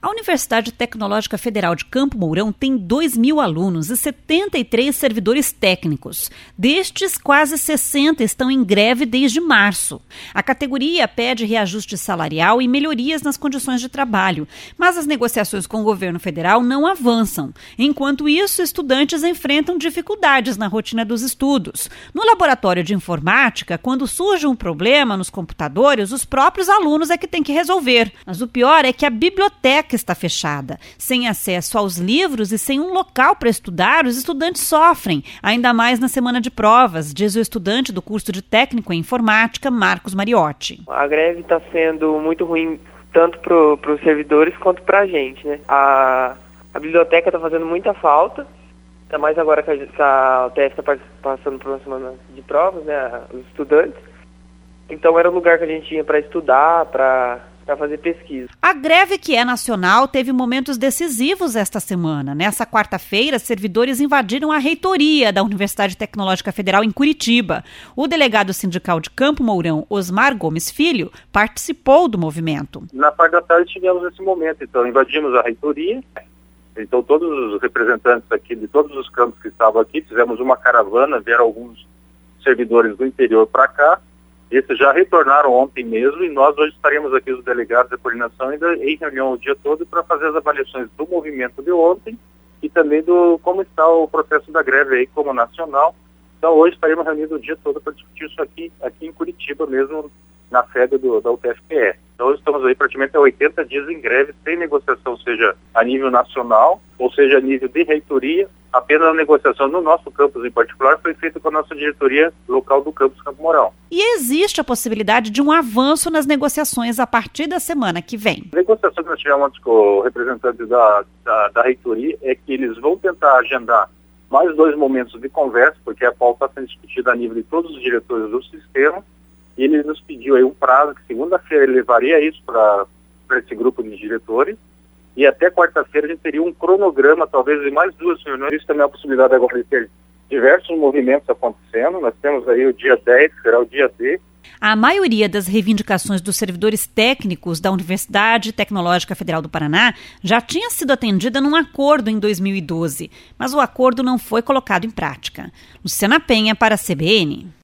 A Universidade Tecnológica Federal de Campo Mourão tem 2.000 alunos e 73 servidores técnicos. Destes, quase 60 estão em greve desde março. A categoria pede reajuste salarial e melhorias nas condições de trabalho, mas as negociações com o governo federal não avançam. Enquanto isso, estudantes enfrentam dificuldades na rotina dos estudos. No laboratório de informática, quando surge um problema nos computadores, os próprios alunos é que têm que resolver. Mas o pior é que a biblioteca está fechada. Sem acesso aos livros e sem um local para estudar, os estudantes sofrem, ainda mais na semana de provas, diz o estudante do curso de técnico em informática, Marcos Mariotti. A greve está sendo muito ruim, tanto para os servidores quanto para a gente, né? A biblioteca está fazendo muita falta, ainda mais agora que a UTF está passando por uma semana de provas, né? Os estudantes. Então era o lugar que a gente ia para estudar, para fazer pesquisa. A greve, que é nacional, teve momentos decisivos esta semana. Nessa quarta-feira, servidores invadiram a reitoria da Universidade Tecnológica Federal em Curitiba. O delegado sindical de Campo Mourão, Osmar Gomes Filho, participou do movimento. Na parte da tarde tivemos esse momento, então invadimos a reitoria. Então todos os representantes aqui de todos os campos que estavam aqui, fizemos uma caravana, vieram alguns servidores do interior para cá. Esses já retornaram ontem mesmo e nós hoje estaremos aqui, os delegados da coordenação, ainda em reunião o dia todo para fazer as avaliações do movimento de ontem e também do como está o processo da greve aí como nacional. Então hoje estaremos reunidos o dia todo para discutir isso aqui em Curitiba mesmo, na sede da UTFPE. Então estamos aí praticamente há 80 dias em greve, sem negociação, seja a nível nacional, ou seja a nível de reitoria. Apenas a negociação no nosso campus em particular foi feita com a nossa diretoria local do campus Campo Mourão. E existe a possibilidade de um avanço nas negociações a partir da semana que vem. A negociação que nós tivemos com o representante da reitoria é que eles vão tentar agendar mais 2 momentos de conversa, porque a pauta está sendo discutida a nível de todos os diretores do sistema. E ele nos pediu aí um prazo que segunda-feira ele levaria isso para esse grupo de diretores. E até quarta-feira a gente teria um cronograma, talvez, de mais 2 reuniões. Isso também é a possibilidade agora de ter diversos movimentos acontecendo. Nós temos aí o dia 10, que será o dia D. A maioria das reivindicações dos servidores técnicos da Universidade Tecnológica Federal do Paraná já tinha sido atendida num acordo em 2012, mas o acordo não foi colocado em prática. Luciana Penha para a CBN.